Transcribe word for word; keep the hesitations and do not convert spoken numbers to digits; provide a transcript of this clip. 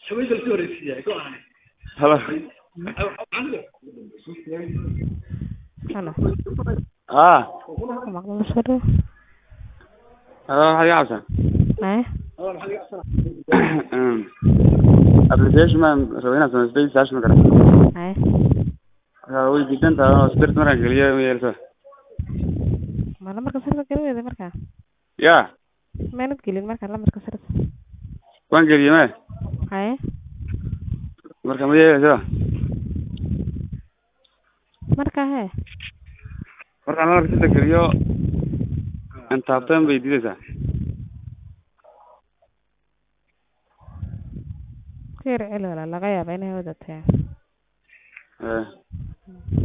Hello. Hello. Ah. Maqlo soo. Hello, how are you? Eh? Um, application man, rabina soo isbay saash ma kara. Eh? Waxa way diidan tahay oo spirit maran galiya weerto. Ma lambarka sirta galweeda markaa? Ya. Meenad gelin markaa lambarka sirta. Waan galiya ma? Eh? Marka ma yeeso. Markaa he? Marka lambarka sirta galiyo inta abtaan bay diidaysaa. Keer celo laga yaabaa inay wada tahay. Eh.